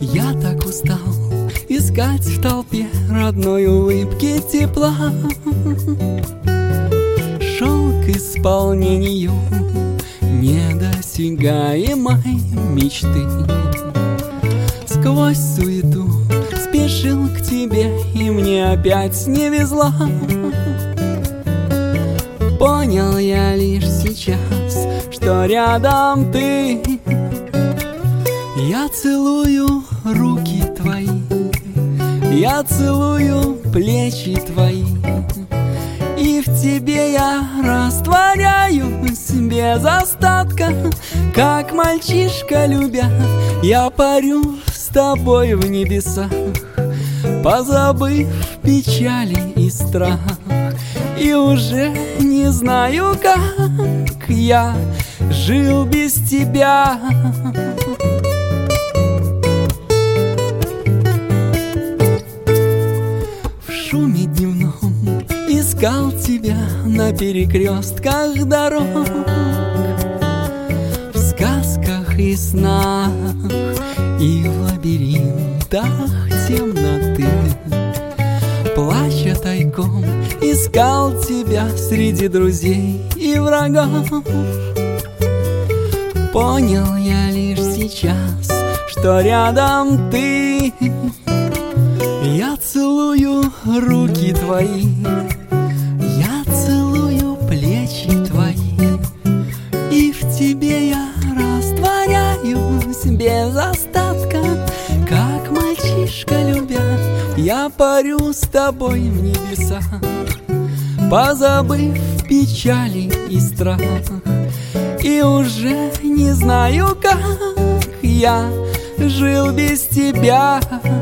Я так устал искать в толпе родной улыбки тепла. Шел к исполнению недосягаемой мечты. Сквозь суету спешил к тебе, и мне опять не везло. Понял я лишь сейчас, что рядом ты. Я целую руки твои, я целую плечи твои, и в тебе я растворяюсь без остатка. Как мальчишка любя, я парю с тобой в небесах, позабыв печали и страх. И уже не знаю, как я жил без тебя. В шуме дневном искал тебя на перекрестках дорог, в сказках и снах, и в лабиринтах темноты. Плача тайком искал тебя среди друзей и врагов. Понял я лишь сейчас, что рядом ты. Я целую руки твои, я целую плечи твои, и в тебе я растворяюсь без остатка. Как мальчишка любя, я парю с тобой в небесах, позабыв печали и страх. И уже не знаю, как я жил без тебя.